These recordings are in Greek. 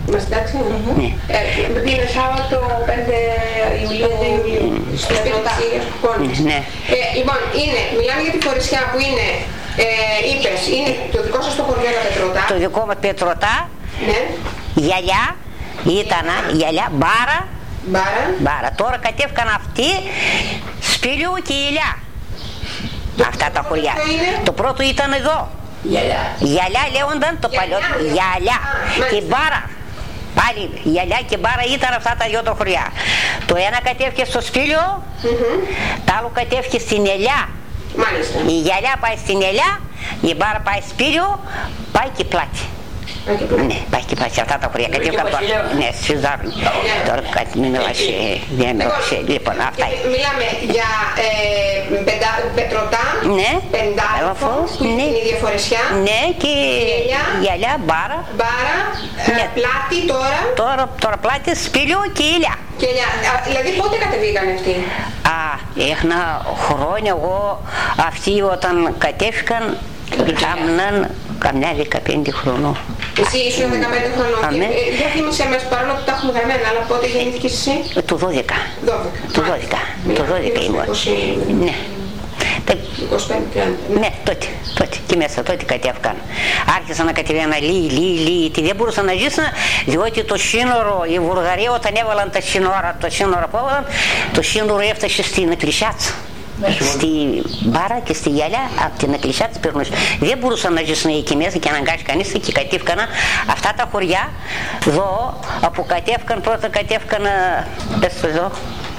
Είμαστε εντάξει. Ναι. Είναι Σάββατο 5 Ιουλίου στο Πετρωτά. Ναι. Λοιπόν, μιλάμε για τη φορεσιά που είναι, είπες, είναι το δικό σας το χωριό τα Πετρωτά. Το δικό μας Πετρωτά, Ναι. γυαλιά, ήταν γυαλιά, μπάρα. Τώρα κατέβηκαν αυτοί, Σπήλιου και Ηλιά. Αυτά τα χωριά. Το πρώτο ήταν εδώ. Γυαλιά λέγονταν το παλιό. Γυαλιά και μπάρα. Πάλι γυαλιά και μπάρα ήταν αυτά τα δυο τα χωριά. Το ένα κατέβηκε στο Σπήλιο, το άλλο κατέβηκε στην Ελιά. Μάλιστα. Η γυαλιά πάει στην Ελιά, η μπάρα πάει Σπήλιο, πάει και Πλάτη. Ναι, πάει και Πλάτη. Αυτά τα χωριά κατέβηκαν τώρα. Ναι, συζάρουν. Τώρα κάτι μην μιλάς, λοιπόν, αυτά. Μιλάμε για Πετρωτά, Πεντάλοφο, που είναι την ίδια φορεσιά. Ναι, και γυαλιά, μπάρα. Πλάτη τώρα. Τώρα Πλάτη, Σπήλιο και Ηλιά. Δηλαδή πότε κατεβήκαν αυτοί? Έχνα χρόνια εγώ, αυτοί όταν κατέβηκαν, άμναν καμιά 15 χρονών. Εσύ ήσουν 15 χρονών. Για θύμισε μας, παρόλο που τα έχουμε γραμμένα, αλλά πότε γεννήθηκες εσύ? Το 12. Το 12 ήμουν. Ναι. 25-30. Ναι, τότε και μέσα τότε κατέβηκαν. Άρχισαν να κατεβαίνουν λίγοι, δεν μπορούσαν να ζήσουν, διότι το σύνορο, η Βουλγαρία όταν έβαλαν το σύνορο που έβαλαν, το σύνορο έφτασε στην Εκκλησιάτσα. Στη μπάρα και στη γυαλιά από την Εκκλησιάτσα περνούσε. Δεν μπορούσαν να ζήσουν εκεί μέσα και αναγκάσει κανείς και κατέβηκαν αυτά τα χωριά. Εδώ, από κατέβηκαν, πρώτα κατέβηκαν, εδώ,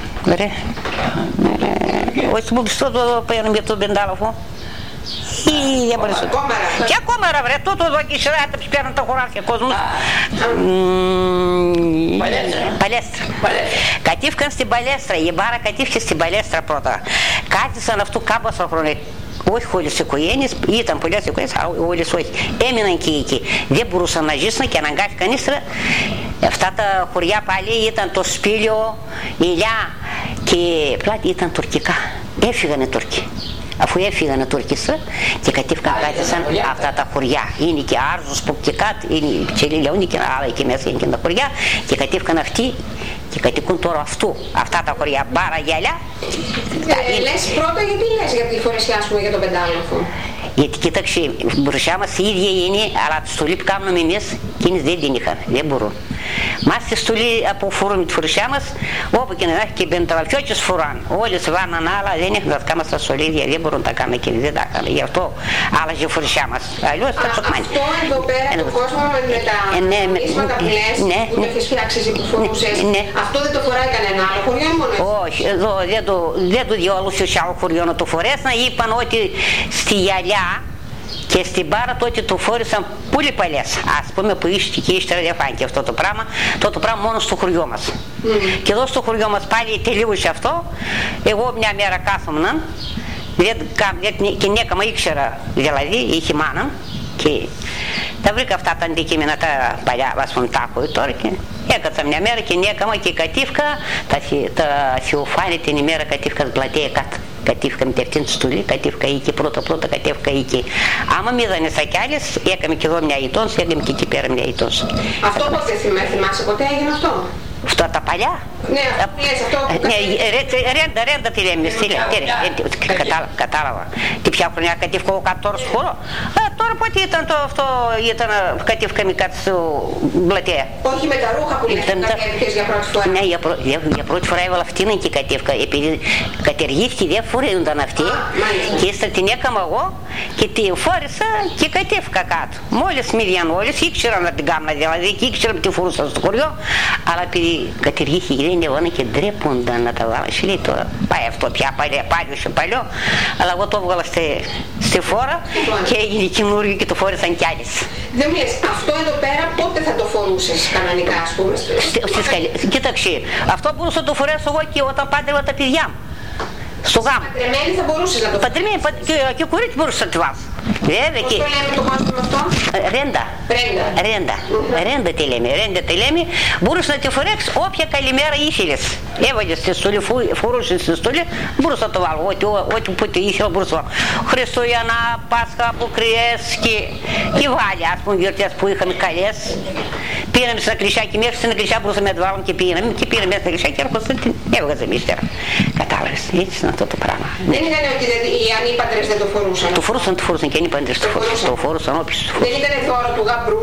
όχι μου πιστώ το παίρνουν με τον Πεντάλοφο. Ποια κόμερα βρε, τούτο εδώ και η σειρά τα παίρνουν τα χωράφια κόσμους. Παλέστρα. Κατήφκαν στην Παλέστρα, η μπάρα κατήφκε στην Παλέστρα πρώτα. Κάθισαν αυτού κάμπασα χρόνια. Όχι όλες οι οικογένειες, ήταν πολλές οικογένειες, όλες όχι. Έμειναν και εκεί. Δεν μπορούσαν να ζήσουν και αναγκάστηκαν ύστερα. Αυτά τα χωριά πάλι ήταν το Σπήλιο, η Ηλιά και Πλάτη ήταν τουρκικά. Έφυγανε Τούρκοι. Αφού έφυγανε Τουρκιστρά και κατήφκαν κάθισαν αυτά τα χωριά. Είναι και Άρζους που και κάτω, είναι Τσελίλια, είναι και άλλα εκεί μέσα είναι και τα χωριά και κατήφκαν αυτοί και κατοικούν τώρα αυτά τα χωριά, μπάρα, γυαλιά. Λες πρώτα γιατί λες για τη φορεσιά σου για τον Πεντάλοφο? Γιατί κοίταξε, η φορεσιά μας η ίδια είναι, αλλά τη στολή που κάνουμε εμείς, εκείνες δεν την είχαν, δεν μπορούν. Μας τη στολή που φορούμε τη φορεσιά μας, όπου και να έχει και πενταλαφιώτες φοράν. Όλες βάναν άλλα, δεν έχουν τα κάνουμε στα στολίδια, δεν μπορούν να τα κάνουν και δεν τα κάνουν. Γι' αυτό άλλαζε η φορεσιά μας. Αλλιώς τα τσοκμάνει. Αυτό εδώ πέρα το κόσμο με τα νησματα που λες, που το έχεις φτιάξει που φορούσες, αυτό δεν το φοράει κανένα άλλο χωριό μόνο έτσι? Όχι, εδώ δεν το διόλουσε σε άλλο χωριό να το φορέσουν. Είπαν ότι στη γυαλιά και στην μπάρα τότε το φόρησαν πολύ παλιές. Ας πούμε που και ύστερα δεν φάνηκε αυτό το πράγμα. Το πράγμα μόνο στο χωριό μας. Και εδώ στο χωριό μας πάλι τελείωσε αυτό. Εγώ μια μέρα κάθομουν και νέκαμα ήξερα δηλαδή, είχε μάνα και τα βρήκα αυτά τα αντικείμενα τα παλιά, ας πούμε τα έχω τώρα και έκατσα μια μέρα και νέκαμα και κατήφκα τα Θεοφάνη την ημέρα κατήφκα στην πλατεία κάτω. Κατήφκα με αυτήν τη στολή, κατήφκα εκεί πρώτα, κατήφκα εκεί. Άμα με είδανε στα κι άλλες, έκαμε και εδώ μια ητόνση, έκαμε και εκεί πέρα μια ητόνση. Αυτό πότε θυμάσαι, ποτέ έγινε αυτό? Αυτά τα παλιά. Ναι, αυτό. Ναι, ρέντα τη λέμε, κατάλαβα. Τι πια χρονιά κατήφκα εγώ κάτω τώρα στο χώρο. Τώρα πότε ήταν αυτό, κατήφκαμε κάτω στο πλατεία. Όχι με τα ρούχα που λες κατήφκες για πρώτη φορά. Ναι, για πρώτη φορά έβαλα αυτήν και κατήφκα. Επειδή κατεργήθηκε δεν φορέονταν αυτή και ύστερα την έκανα εγώ και τη φόρησα και κατήφκα κάτω. Μόλις με είδαν όλες, ήξεραν να την κάνω δηλαδή και ήξεραν τι φορούσαν στο χωριό, αλλά επειδή κατεργήθηκε δεν έβαλαν και ντρέπονταν να τα βάλουν. Σου λέει τώρα πάει αυτό πια παλιό, αλλά εγώ το έβγαλα στη φόρα και έγινε καινούριο και το φόρησαν κι άλλες. Δεν μου λες, αυτό εδώ πέρα πότε θα το φορούσες κανονικά ας πούμε? Κοίταξε, αυτό μπορούσα να το φορέσω εγώ και όταν πάντρευα τα παιδιά μου. Στο γάμο. Παντρεμένη θα μπορούσες να το φορέσεις? Παντρεμένη και κορίτσι μπορούσα να τη βάζω. Πώς το λέμε το κόσμο αυτό? Ρέντα τη λέμε. Μπορούσε να τη φορέξεις όποια καλημέρα ήθελες. Έβαλες στη στολή, φορούσες στη στολή, μπορούσα να το βάλω. Ό,τι που ήθελα μπορούσα να βάλω. Χριστούγεννα, Πάσχα, Αποκριές και βάλει. Ας πούμε γιορτές που είχαμε καλές. Πήγαμε στην εκκλησιά και μέχρι στην εκκλησιά μπορούσαμε να το βάλουμε και πήγαμε μέσα στην εκκλησιά και έρχονταν την έβγαζε ύστερα. Κατάλαβες, έτσι είναι αυτό το πράγμα. Δεν ήταν ότι οι ανήπαντρες δεν το φορούσαν? Το φορούσαν και οι ανήπαντρες το φορούσαν όποιους το φορούσαν. Δεν ήταν δώρο του γαμπρού?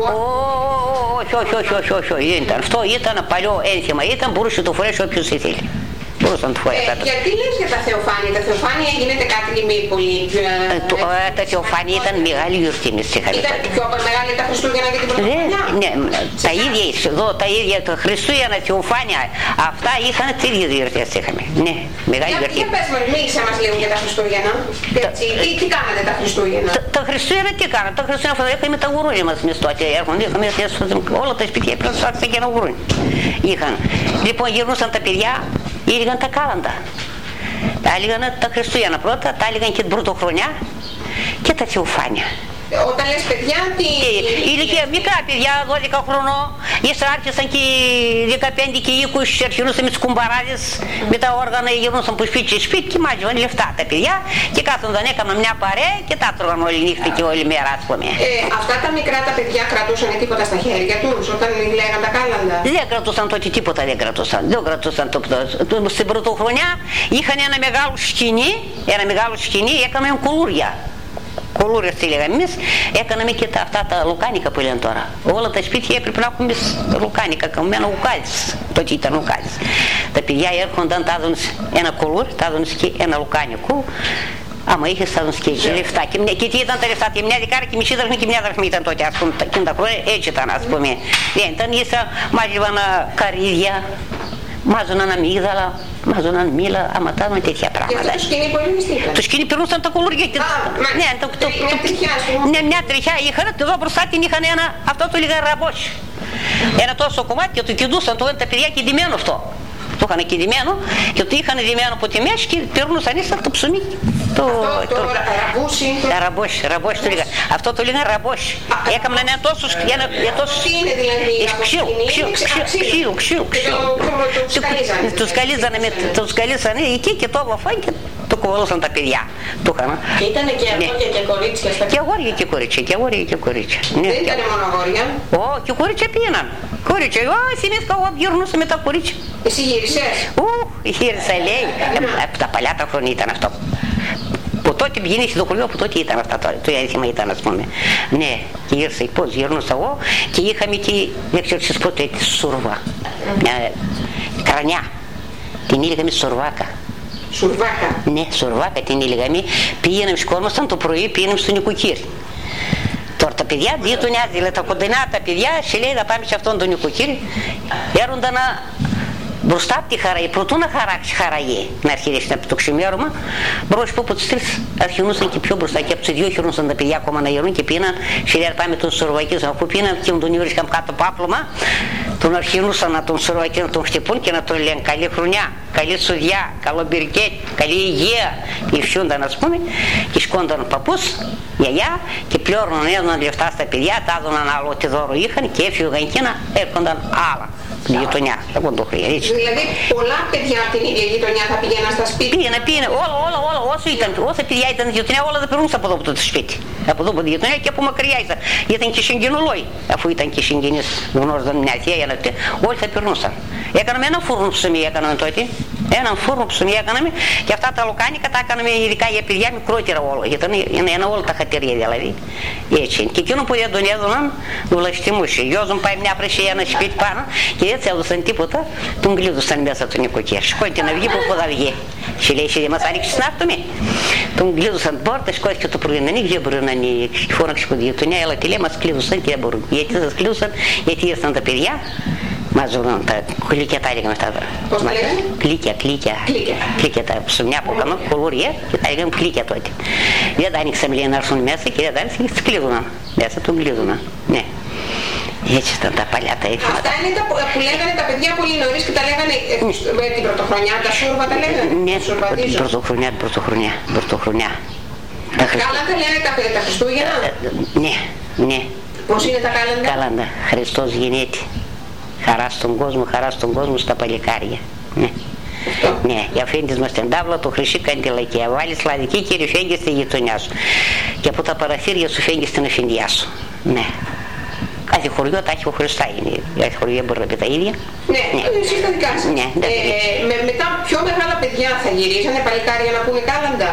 Όχι, ήταν. Αυτό ήταν παλιό ένθιμα, μπορούσε να το φορέσει όποιος ήθελε. Γιατί λες για τα θεοφάνεια? Τα θεοφάνεια γίνεται κάτι πολύ πιο... Τα θεοφάνεια ήταν μεγάλη γιορτή μες στη Χαρή. Ήταν πιο μεγάλη τα Χριστούγεννα και την Πρωτοχρονιά? Ναι, τα ίδια τα Χριστούγεννα, θεοφάνεια, αυτά είχαν τις ίδιες γιορτές είχαμε. Ναι, μεγάλη γιορτή. Για πες μας, μίλησέ μας λίγο για τα Χριστούγεννα. Τι κάνατε τα Χριστούγεννα? Τα Χριστούγεννα τι κάνατε? Τα Χριστούγεννα είχαμε τα γουρούνια μας μες τότε. Όλα τα σπίτια πρέπει να και ένα γουρούνι. Λοιπόν, γυρνούσαν τα παιδιά. Έλεγαν τα κάλαντα. Τα έλεγαν τα Χριστούγεννα πρώτα, τα έλεγαν και την Πρωτοχρονιά και τα θεοφάνεια. Όταν λες παιδιά, τι... Ηλικία μικρά παιδιά, 12 χρονών, ύστερα άρχισαν και 15 και 20 και αρχινούσαν με τις κουμπαράδες, με τα όργανα, γυρνούσαν από σπίτι σε σπίτι και μάζευαν λεφτά τα παιδιά και κάθονταν, έκαναν μια παρέα και τα τρώγαν όλη νύχτα και όλη μέρα, ας πούμε. Αυτά τα μικρά τα παιδιά κρατούσαν τίποτα στα χέρια τους όταν λέγαν τα κάλαντα? Δεν κρατούσαν τότε τίποτα, δεν κρατούσαν στην Πρωτοχρονιά είχαν ένα μεγάλο σκηνή, έκαναν κουλούρια. Κουλούρια στη λέγαμε εμείς, έκαναμε και αυτά τα λουκάνικα που λένε τώρα. Όλα τα σπίτια έπρεπε να έχουμε λουκάνικα, καμένα ουκάλις, τότε ήταν ουκάλις. Τα παιδιά έρχονταν, τα έδωνες ένα κουλούρι, τα έδωνες και ένα λουκάνικο. Άμα είχες τα έδωνες και λεφτά. Και τι ήταν τα λεφτά, και μια δεκάρα και μισή δραχμή και μια δραχμή ήταν τότε, ας πούμε, τα χρόνια έτσι ήταν, ας πούμε. Δεν ήταν, μάζευαν καρύδια, μάζωναν αμύγδαλα, μάζωναν μήλα, αματάζουν τέτοια πράγματα. Και αυτό το σκηνή πολύ μυστήκα? Το σκηνή περνούσαν τα κουλούρια. Ναι, μια τριχιά είχαν, εδώ μπροστά την είχαν αυτό το λίγα ραμπόσι. Ένα τόσο κομμάτι και το κεντούσαν, το τα παιδιά κεντυμένο αυτό. Το είχαν κεντυμένο και το είχαν δημένο από τη μέση και περνούσαν ύστερα το ψωμί. Το ραμπόσι. Ραμπόσι το λίγα. Αυτό το λίγα ραμπόσι. Έκαναν ένα τόσο... Τι είναι δηλαδή? Ξύλο. Τους σκαλίζανε εκεί και το έβαφαν και το κουβαλούσαν τα παιδιά. Και ήταν και αγόρια και κορίτσια? Και αγόρια και κορίτσια. Δεν ήταν μόνο αγόρια? Και κορίτσια πήγαιναν. Κορίτσια, συνήθως εγώ γυρνούσα με τα κορίτσια. Εσύ γύρισες? Γύρισα, λέει. Από τα παλιά τα χρόνια ήταν αυτό. Που τότε πηγαίνει στο χωριό, που τότε ήταν αυτά, το ένθιμα ήταν, ας πούμε. Ναι, και γύρισα, πώς γυρνούσα εγώ και είχαμε και, δεν ξέρω τι σας πω, τη σουρβά. Μια κρανιά. Την έλεγαμε σουρβάκα. Σουρβάκα? Ναι, σουρβάκα την έλεγαμε. Πήγαιναμε, σκόρμασταν το πρωί, πήγαιναμε στο νοικοκύρι. Τώρα τα παιδιά, γειτονιά, δηλαδή τα κοντινά τα παιδιά, σε λέει να πάμε σε αυτόν τον νοικοκύρι, έρχονταν μπροστά από τη χαραγή, προτού να χαράξει χαραγή, να αρχίσει από το ξημέρωμα, μπρος από τις τρεις αρχινούσαν και πιο μπροστά και από τις δύο χειρούσαν τα παιδιά ακόμα να γερούν και πήγαιναν, σε λέει να πάμε τον σουρβακίζαν, αφού πήγαιναν και τον βρίσκαν κάτω από άπλωμα, τον αρχινούσαν να τον σουρβακίζαν, να τον χτυπούν και να τον λένε καλή χρονιά, καλή σουδιά, καλό μπυρκέτ, καλή υγεία, και φιούνταν ας πούμε, και σκόνταν ο παππούς, γιαγιά, και πλήρωναν, έδωναν λεφτά στα παιδιά, τα έδωναν άλλο ό,τι δώρο είχαν και έφυγαν και να έρχονταν άλλα. Γειτονιά, εγώ το χρειάζεται. Δηλαδή πολλά παιδιά από την ίδια γειτονιά θα πήγαιναν στα σπίτια? Πήγαινε, όλα, όσα παιδιά ήταν στη γειτονιά, όλα δεν περνούσαν από εδώ από το σπίτι. Από εδώ από τη γειτονιά και από μακριά ήταν. Ήταν και συγγενολόι, αφού ήταν και συγγενείς, γνώριζαν μια θεία, όλοι θα περνούσαν. Έκαναμε ένα φούρνο ψωμί, έκαναμε τότε. Έναν φούρνο ψωμί έκαναμε και αυτά τα λουκάνικα τα έκαναμε ειδικά για παιδιά μικρότερα όλα. Γιατί είναι όλα τα χατερία δηλαδή. Έτσι. Και εκείνο που δεν τον έδωναν, βλαστημούσε. Γιώζουν πάει μια πρεσία ένα σπίτι πάνω και έτσι έδωσαν τίποτα, τον κλείδωσαν μέσα του νοικοκύρι. Σηκώνεται να βγει που θα βγει. Και λέει, εσύ δεν μας άνοιξες να έρθουμε. Τον κλείδωσαν πόρτα, σηκώθηκε το πρωί να ανοίξει, δεν μπορεί να ανοίξει. Φώναξε που γειτονιά, αλλά τι λέει, μας κλείδωσαν και δεν μπορούν. Γιατί σας κλείδωσαν, γιατί ήρθαν τα παιδιά. Μάζουν τα κλίκια τα έλεγαν αυτά. Πώς τα λέγανε? Κλίκια τα ψωμιά που έκαναν, κουλούρια και τα έλεγαν κλίκια τότε. Δεν τα άνοιξαν λέει να έρθουν μέσα και δεν τα άνοιξαν και τις κλείδωναν. Μέσα τον κλείδωναν. Ναι. Έτσι ήταν τα παλιά τα έθιμα. Αυτά είναι τα που λέγανε τα παιδιά πολύ νωρίς και τα λέγανε την πρωτοχρονιά, τα σούρβα τα λέγανε? Ναι, την πρωτοχρονιά. Κάλαντα λένε τα Χριστούγεννα? Ναι. Πώς είναι τα κάλαντα? Κάλαντα, Χριστός γεννήτη. Χαρά στον κόσμο στα παλικάρια. Ναι, για αφήνεις μας την τάβλα του χρυσή καντιλακία, βάλεις λαδική και φέγγεις στη γειτονιά σου. Και από τα παραθύρια σου φέγγεις την αφεντιά σου. Ναι. Κάθε χωριό τα έχει χωριστά, κάθε χωριό μπορεί να πει τα ίδια. Ναι, εσείς τα δικά σας. Ναι, μετά πιο μεγάλα παιδιά θα γυρίζανε παλικάρια να πούνε κάλαντα.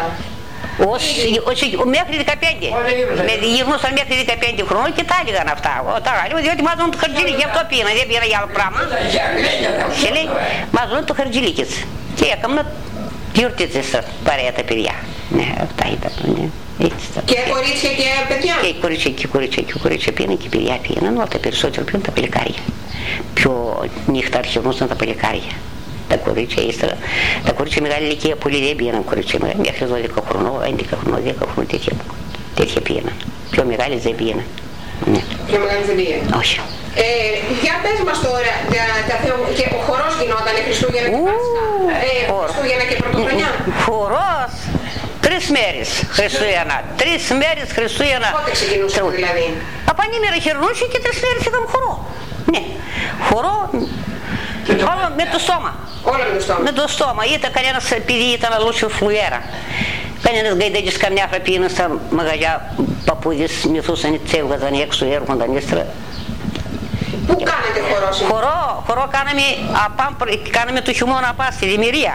Όχι, μέχρι 15. Γυρνούσαν μέχρι 15 χρόνων και τα έλεγαν αυτά. Τα έλεγαν διότι μάζουν το χαρτζηλίκι, γι' αυτό πήγαινα, δεν πήγαινα για άλλο πράγμα. Και λέει, μάζουν το χαρτζηλίκι. Και έκανα γιορτίτες παρέα τα παιδιά. Ναι, αυτά ήταν. Και κορίτσια και παιδιά. Και κορίτσια πήγαιναν και παιδιά πήγαιναν, αλλά τα περισσότερα πήγαιναν τα παλικάρια. Πιο νύχτα αρχιονούσαν τα παλικάρια. Τα κορίτσια μεγάλη ηλικία πολύ δεν πήγαιναν κορίτσια μεγάλη, μέχρι 12 χρονών, 11 χρονών, 10 χρονών τέτοια πήγαιναν. Πιο μεγάλες δεν πήγαιναν. Ναι. Πιο μεγάλες δεν πήγαιναν. Όχι. Για πες μας τώρα, και ο χορός γινόταν Χριστούγεννα και Πάσχα, Χριστούγεννα και Πρωτοχρονιά. Χορός, 3 μέρες Χριστούγεννα, 3 μέρες Χριστούγεννα. Πότε ξεκινούσε δηλαδή? Από ανήμερα χαιρνούσε και 3 μέρες είχαμε χορό. Ναι, χορό. Όλα με το στόμα. Όλα με το στόμα. Με το στόμα. Ήταν κανένας επειδή ήταν λучше φλουέρα. Κανένας γαϊδέτης καμιά φορά πήγαινε στα μαγαζιά, παππούδες μυθούσαν, τσέβγαζαν έξω, έρχονταν έστερα. Πού κάνετε χορό σήμερα? Χορό κάναμε το χειμώνα απά στη Δημηρία.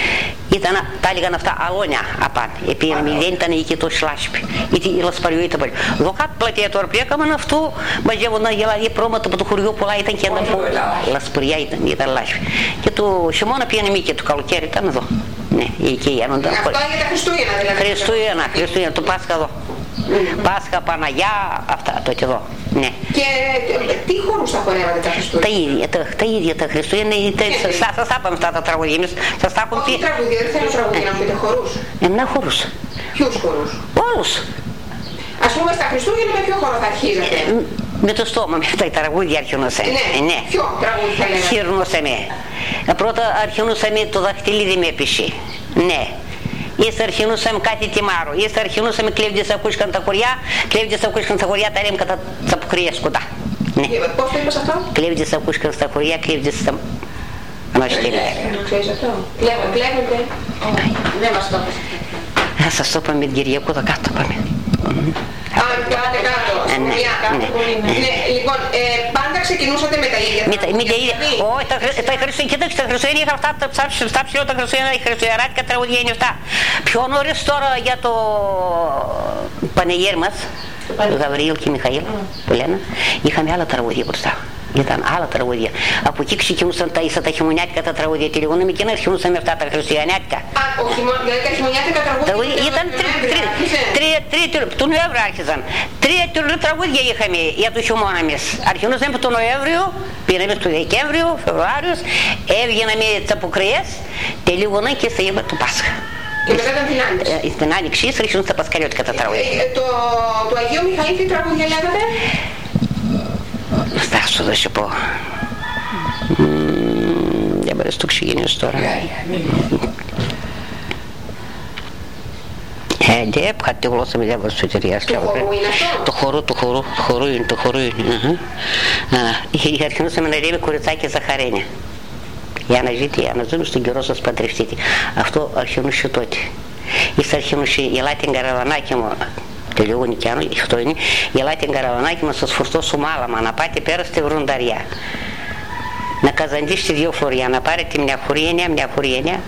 Τα έλεγαν αυτά αλόνια απάν. Πήγαμε, δεν ήταν εκεί το σλάσπι. Η λασπαριό ήταν πολύ. Εδώ κάτω πλατεία τώρα πήγαμε αυτό, μαζεύονταν γελάδια πρόματα από το χωριό πολλά ήταν και έναν που λασπαριά ήταν λάσπι. Και το χειμώνα πήγαμε και το καλοκαίρι ήταν εδώ. Ναι, εκεί γίνονταν. Αυτό για τα Χριστούγεννα δηλαδή? Χριστούγεννα, το Πάσχα εδώ. Πάσχα, Παναγιά, αυτά τότε εδώ. Ναι. Και τι χώρους θα χορεύατε τα Χριστούγεννα? Τα ίδια τα Χριστούγεννα. Σας τα είπαμε αυτά τα τραγούδια. Όχι τραγούδια, δεν θέλω τραγούδια να πείτε χορούς. Ναι, χορούς. Ποιους χορούς? Όλους. Ας πούμε στα Χριστούγεννα με ποιο χώρο θα αρχίζατε? Με το στόμα, με τα τραγούδια αρχινούσαμε. Ναι, ποιο τραγούδι θα λέγατε? Αρχινούσαμε. Πρώτα αρχινούσαμε το δαχτυλίδι με πισί. Ναι. Ύστερα αρχινούσαμε κάτι τιμάρο. Ύστερα αρχινούσαμε κλέβδες ακούσκαν τα χωριά. Κλέβδες ακούσκαν τα χωριά, τα λέμε κατά τα αποκρίες κοντά. Ναι. Πώς το είπες αυτό? Κλέβδες ακούσκαν στα χωριά, κλέβδες στα... Αναστήλια. Ξέρεις αυτό? Βλέπετε? Δεν μας το είπες. Θα σας το είπαμε με την Κυριακού, θα κάτω πάμε. Αν πάτε κάτω, σκουλιά κάτω. Λοιπόν, πάντα ξεκινούσατε με τα ίδια. Με τα ίδια. Όχι, τα Χριστούγεννα είχα αυτά, στα ψηλό τα Χριστούγεννα, οι χριστουγεννιάτικα τραγούδια είναι αυτά. Πιο νωρίς τώρα για το πανηγύρι μας, Γαβριήλ και Μιχαήλ, που λένε, είχαμε άλλα τραγούδια μπροστά. Ήταν άλλα τραγούδια. Από εκεί ξεκινούσαν τα χειμωνιάτικα τα τραγούδια. Τελειώναμε και να αρχινούσαμε αυτά τα χριστουγεννιάτικα. Δηλαδή τα χειμωνιάτικα τραγούδια ήταν του Νοέμβρη άρχισαν. 3 τραγούδια είχαμε για το χειμώνα μας. Αρχινούσαμε από τον Νοέμβριο, πήραμε στο Δεκέμβριο, Φεβρουάριος, έβγαιναμε τις αποκριές, τελειώναμε και θα είπαμε το Πάσχα. Και μετά ήταν την Άνοιξη. Στην Άνοιξη αρχινούσαν τα πασκαλιώτικα τα τραγούδια. Το Αγίου Μιχαήλ τι τραγούδια λέγατε? Θα σου δώσω πω. Δεν μπορείς το ξεκινήσεις τώρα. Δεν είχα τη γλώσσα με διάβαση του εταιρείας. Το χορού είναι αυτό? Το χορού είναι. Αρχινούσαμε να λέμε κοριτσάκι Ζαχαρένια. Για να ζείτε, για να ζούμε στον καιρό σας παντρευτείτε. Αυτό αρχινούσε τότε. Ύστερα αρχινούσε η Λάτιν Καραβανάκη μου. Τελειώνει κι άλλο, αυτό είναι. Ελάτε καραβανάκι μας, σας φορτώσω μάλαμα, να πάτε πέρα στη Βρονταριά. Να καζαντήσετε 2 φοριά, να πάρετε μια φοριένια.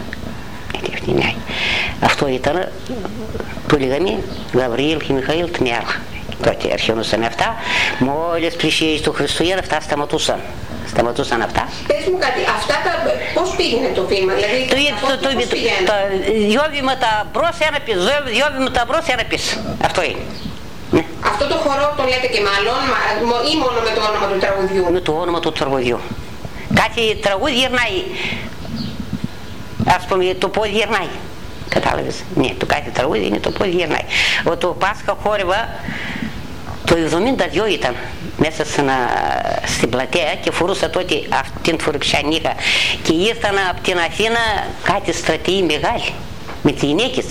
Αυτό ήταν, το λέγαμε, Γαβριήλ και Μιχαήλ Τμιάλ. Τότε αρχινούσαν αυτά, μόλις πλησίαζε το Χριστούγεννα, αυτά σταματούσαν αυτά. Πες μου κάτι, αυτά πώς πήγαινε το βήμα, δηλαδή πώς πήγαινε? Τα 2 βήματα μπρος, 1 πίσω, 2 βήματα μπρος, 1 πίσω. Αυτό είναι. Ναι. Αυτό το χορό το λέτε και μάλλον ή μόνο με το όνομα του τραγουδιού? Με το όνομα του τραγουδιού. Κάτι τραγούδι γυρνάει. Ας πούμε το πόδι γυρνάει. Κατάλαβες? Ναι, το κάτι τραγούδι είναι το πόδι γυρνάει. Το Πάσχα χόρευα το 72 ήταν μέσα στην πλατεία και φορούσα τότε αυτήν την φορεξιανίχα και ήρθαν από την Αθήνα κάτι στρατοί μεγάλοι με τις γυναίκες.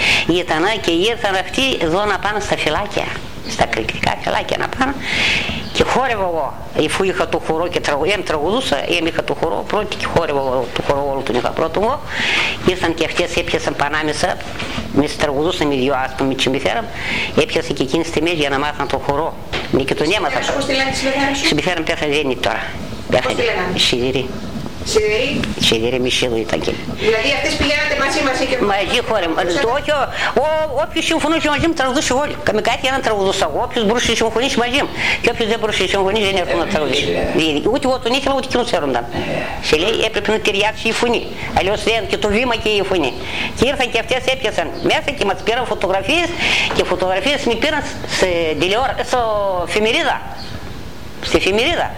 Ήρθαν αυτοί εδώ να πάνε στα φυλάκια, στα κριτικά φυλάκια να πάνε και χόρευα αφού είχα το χορό και τραγουδούσα, είχα το χορό πρώτη και χόρευα το χορό όλο τον είχα πρώτο εγώ. Ήρθαν και αυτές, έπιασαν πανάμεσα, εμείς τραγουδούσαμε οι δυο, ας πούμε, και με φέραν, έπιασαν και εκείνες τιμές για να μάθαν το χορό. Και τον έμαθα. Πώς τη λένε τη μητέρα σου? Στη μητέρα μου πέθανε τώρα. Πώς τη λέγανε? Σιδηρή. Σιδηρή. Σιδηρή Μισελού ήταν και. Δηλαδή αυτές πηγαίνατε μαζί και μαζί χόρευα. Όχι, όποιος συμφωνούσε μαζί μου τραγουδούσε όλοι. Με κάθε έναν τραγουδούσα. Όποιος μπορούσε να συμφωνήσει μαζί μου. Και όποιος δεν μπορούσε να συμφωνήσει δεν έρχονταν να τραγουδήσει. Ούτε εγώ τον ήθελα ούτε εκείνος έρχονταν. Σε λέει έπρεπε να ταιριάξει η φωνή. Αλλιώς δεν και το βήμα και η φωνή. Και ήρθαν και αυτές έπιασαν μέσα και μας πήραν φωτογραφίες και φωτογραφίες με πήραν στο εφημερίδα. Στη εφημερίδα.